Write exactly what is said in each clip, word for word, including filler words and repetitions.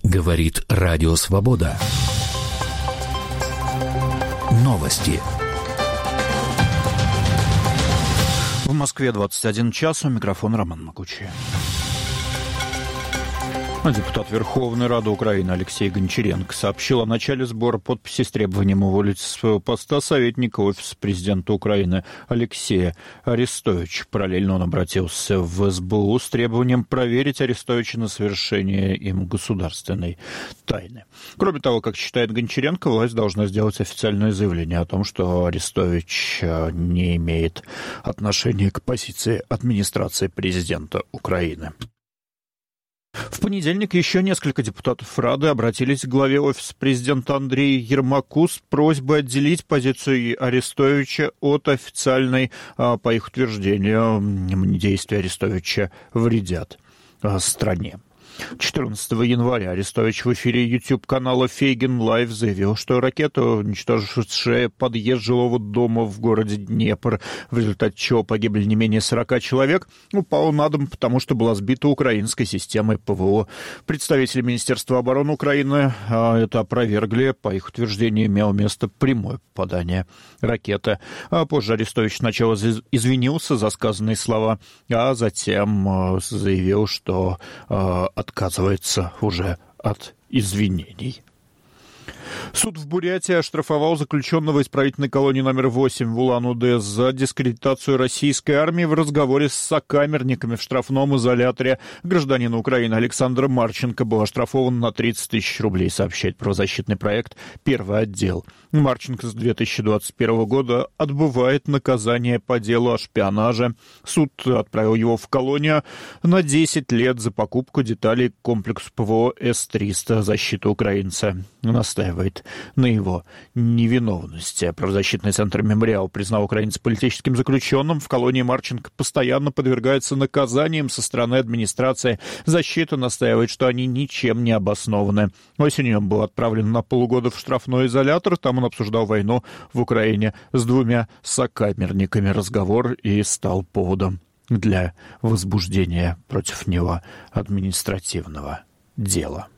Говорит Радио Свобода. Новости. В Москве двадцать один час, у микрофона Роман Макучи. Депутат Верховной Рады Украины Алексей Гончаренко сообщил о начале сбора подписей с требованием уволить с своего поста советника Офиса президента Украины Алексея Арестовича. Параллельно он обратился в эс бэ у с требованием проверить Арестовича на совершение им государственной тайны. Кроме того, как считает Гончаренко, власть должна сделать официальное заявление о том, что Арестович не имеет отношения к позиции администрации президента Украины. В понедельник еще несколько депутатов Рады обратились к главе Офиса президента Андрею Ермаку с просьбой отделить позицию Арестовича от официальной, по их утверждению, действия Арестовича вредят стране. четырнадцатого января Арестович в эфире YouTube-канала Фейгин Лайв заявил, что ракета, уничтожившая подъезд жилого дома в городе Днепр, в результате чего погибли не менее сорока человек, упала на дом, потому что была сбита украинской системой пэ вэ о. Представители Министерства обороны Украины это опровергли. По их утверждению, имело место прямое попадание ракеты. А позже Арестович сначала извинился за сказанные слова, а затем заявил, что отказывается уже от извинений. Суд в Бурятии оштрафовал заключенного исправительной колонии номер восемь в Улан-Удэ за дискредитацию российской армии в разговоре с сокамерниками в штрафном изоляторе. Гражданин Украины Александр Марченко был оштрафован на тридцать тысяч рублей, сообщает правозащитный проект «Первый отдел». Марченко с две тысячи двадцать первого года отбывает наказание по делу о шпионаже. Суд отправил его в колонию на десять лет за покупку деталей к комплексу пэ вэ о эс триста «Защита украинца». Настаивает на его невиновности. Правозащитный центр «Мемориал» признал украинца политическим заключенным. В колонии Марченко постоянно подвергается наказаниям со стороны администрации. Защита настаивает, что они ничем не обоснованы. Осенью он был отправлен на полгода в штрафной изолятор. Там он обсуждал войну в Украине с двумя сокамерниками. Разговор и стал поводом для возбуждения против него административного дела.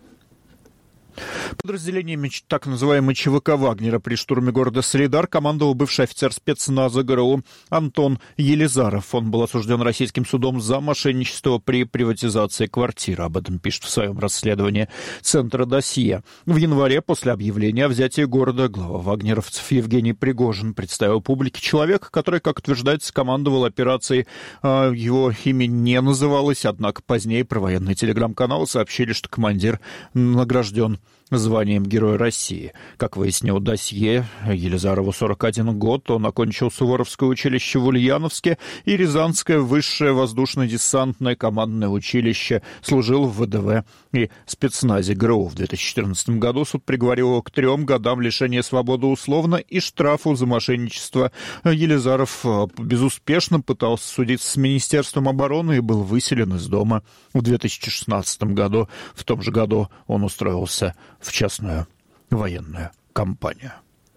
Подразделениями так называемой че вэ ка Вагнера при штурме города Солидар командовал бывший офицер спецназа гэ эр у Антон Елизаров. Он был осужден российским судом за мошенничество при приватизации квартиры. Об этом пишет в своем расследовании Центр досье. В январе после объявления о взятии города глава вагнеровцев Евгений Пригожин представил публике человека, который, как утверждается, командовал операцией. Его имя не называлось, однако позднее провоенные телеграм-каналы сообщили, что командир награжден званием Героя России. Как выяснил досье, Елизарову сорок один год, он окончил Суворовское училище в Ульяновске и Рязанское высшее воздушно-десантное командное училище, служил в вэ дэ вэ и спецназе гэ эр у. В две тысячи четырнадцатом году суд приговорил его к трем годам лишения свободы условно и штрафу за мошенничество. Елизаров безуспешно пытался судиться с Министерством обороны и был выселен из дома. В две тысячи шестнадцатом году, в том же году, он устроился в частную военную компанию.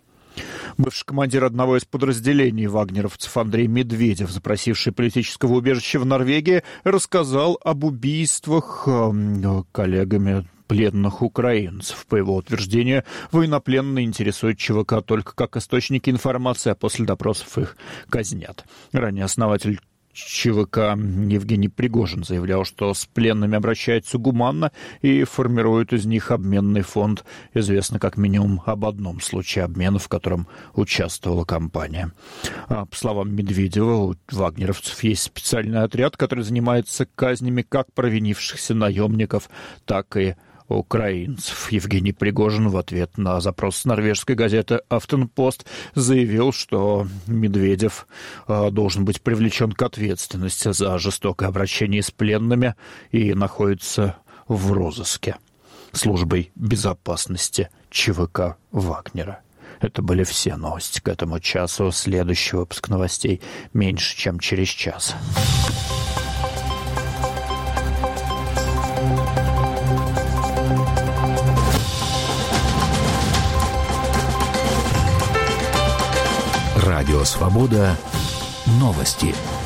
Бывший командир одного из подразделений вагнеровцев Андрей Медведев, запросивший политического убежища в Норвегии, рассказал об убийствах э, коллегами пленных украинцев. По его утверждению, военнопленные интересуют че вэ ка только как источники информации, а после допросов их казнят. Ранее основатель че вэ ка Евгений Пригожин заявлял, что с пленными обращаются гуманно и формируют из них обменный фонд. Известно как минимум об одном случае обмена, в котором участвовала компания. По словам Медведева, у вагнеровцев есть специальный отряд, который занимается казнями как провинившихся наемников, так и украинцев. Евгений Пригожин в ответ на запрос норвежской газеты «Афтенпост» заявил, что Медведев э, должен быть привлечен к ответственности за жестокое обращение с пленными и находится в розыске службой безопасности че вэ ка Вагнера. Это были все новости к этому часу. Следующий выпуск новостей меньше, чем через час. Радио Свобода. Новости.